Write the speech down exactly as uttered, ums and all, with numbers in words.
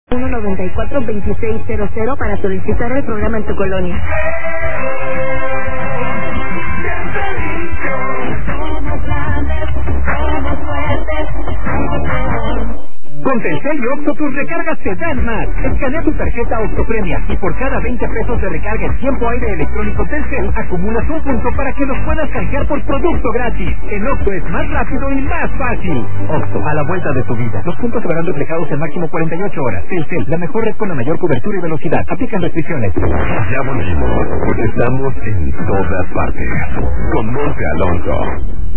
uno noventa y cuatro veintiséis cero cero para solicitar el programa en tu colonia. Con Telcel y Oxxo tus recargas te dan más. Escanea tu tarjeta Oxxo Premia y por cada veinte pesos de recarga en tiempo aire electrónico Telcel acumulas un punto para que los puedas canjear por producto gratis. En Oxxo es más rápido y más fácil. Oxxo, a la vuelta de tu vida. Los puntos se verán reflejados en máximo cuarenta y ocho horas. Telcel, la mejor red con la mayor cobertura y velocidad. Aplican restricciones. Ya volvimos, porque estamos en todas partes. Con Monte Alonso.